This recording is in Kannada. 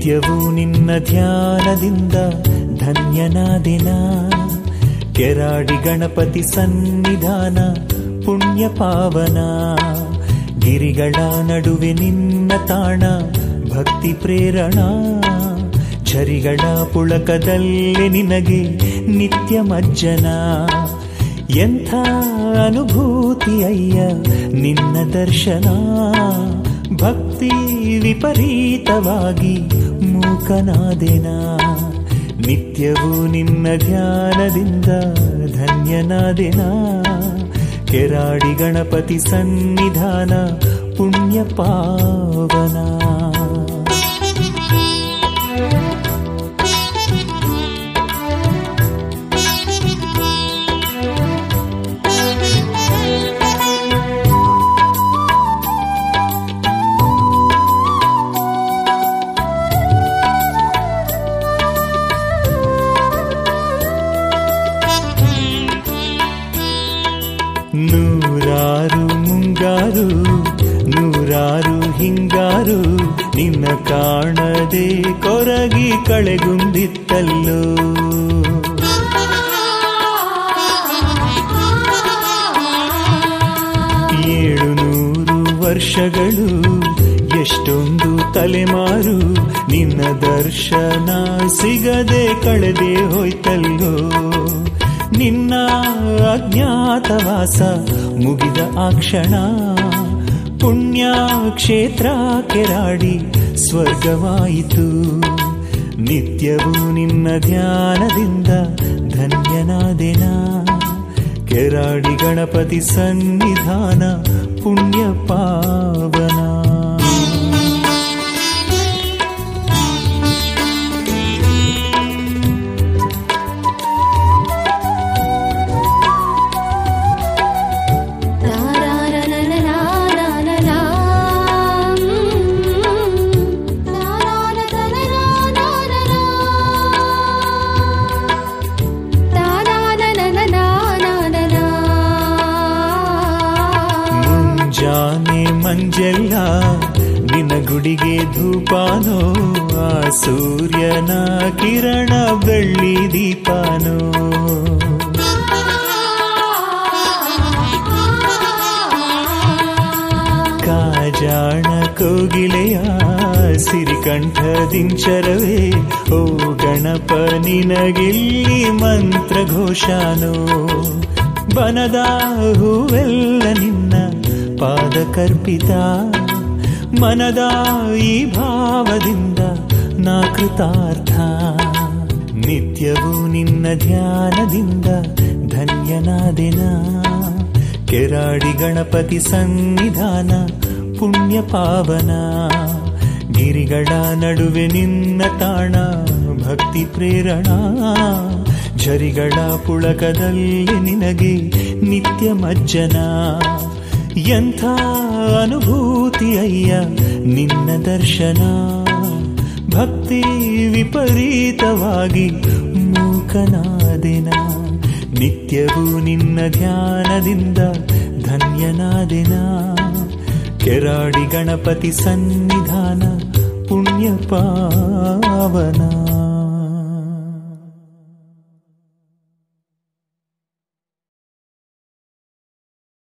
ನಿತ್ಯವೂ ನಿನ್ನ ಧ್ಯಾನದಿಂದ ಧನ್ಯನಾದೆನ. ಕೆರಾಡಿ ಗಣಪತಿ ಸನ್ನಿಧಾನ ಪುಣ್ಯ ಪಾವನ. ಗಿರಿಗಳ ನಡುವೆ ನಿನ್ನ ತಾಣ ಭಕ್ತಿ ಪ್ರೇರಣ. ಝರಿಗಳ ಪುಳಕದಲ್ಲೇ ನಿನಗೆ ನಿತ್ಯ ಮಜ್ಜನ. ಎಂಥ ಅನುಭೂತಿ ಅಯ್ಯ ನಿನ್ನ ದರ್ಶನ. ಭಕ್ತಿ ವಿಪರೀತವಾಗಿ ಮೂಕನಾದೆನ. ನಿತ್ಯವೂ ನಿನ್ನ ಧ್ಯಾನದಿಂದ ಧನ್ಯನಾದೆನ. ಕೆರಾಡಿ ಗಣಪತಿ ಸನ್ನಿಧಾನ ಪುಣ್ಯ ಪಾವನ. ನೂರಾರು ಮುಂಗಾರು ನೂರಾರು ಹಿಂಗಾರು ನಿನ್ನ ಕಾಣದೆ ಕೊರಗಿ ಕಳೆಗುಂದಿತ್ತಲ್ಲೋ. 700 ವರ್ಷಗಳು ಎಷ್ಟೊಂದು ತಲೆಮಾರು ನಿನ್ನ ದರ್ಶನ ಸಿಗದೆ ಕಳೆದೆ ಹೋಯ್ತಲ್ಲೋ. ನಿನ್ನ ಅಜ್ಞಾತವಾಸ ಮುಗಿದ ಆ ಕ್ಷಣ ಪುಣ್ಯ ಕ್ಷೇತ್ರ ಕೆರಾಡಿ ಸ್ವರ್ಗವಾಯಿತು. ನಿತ್ಯವೂ ನಿನ್ನ ಧ್ಯಾನದಿಂದ ಧನ್ಯನಾದೆನ. ಕೆರಾಡಿ ಗಣಪತಿ ಸನ್ನಿಧಾನ ಪುಣ್ಯ ಪಾವನ. ಮಂಜೆಲ್ಲ ನಿನ್ನ ಗುಡಿಗೆ ಧೂಪಾನೋ. ಆ ಸೂರ್ಯನ ಕಿರಣ ಬೆಳ್ಳಿ ದೀಪಾನೋ. ಕಾಜಾಣ ಕೋಗಿಲೆಯ ಸಿರಿಕಂಠದಿಂಚರವೇ ಓ ಗಣಪ ನಿನಗಿಲ್ಲಿ ಮಂತ್ರ ಘೋಷಾನೋ. ಬನದ ಹೂವೆಲ್ಲ ನಿನ್ನ ಪಾದ ಕರ್ಪಿತ. ಮನದ ಈ ಭಾವದಿಂದ ನಾ ಕೃತಾರ್ಥ. ನಿತ್ಯವೂ ನಿನ್ನ ಧ್ಯಾನದಿಂದ ಧನ್ಯನಾದೆನ. ಕೆರಾಡಿ ಗಣಪತಿ ಸನ್ನಿಧಾನ ಪುಣ್ಯ ಪಾವನ. ಗಿರಿಗಳ ನಡುವೆ ನಿನ್ನ ತಾಣ ಭಕ್ತಿ ಪ್ರೇರಣ. ಝರಿಗಳ ಪುಳಕದಲ್ಲಿ ನಿನಗೆ ನಿತ್ಯ ಮಜ್ಜನ. ಎಂಥ ಅನುಭೂತಿ ಅಯ್ಯ ನಿನ್ನ ದರ್ಶನ. ಭಕ್ತಿ ವಿಪರೀತವಾಗಿ ಮೂಕನಾದೆನ. ನಿತ್ಯವೂ ನಿನ್ನ ಧ್ಯಾನದಿಂದ ಧನ್ಯನಾದೆನ. ಕೆರಾಡಿ ಗಣಪತಿ ಸನ್ನಿಧಾನ ಪುಣ್ಯ ಪಾವನ.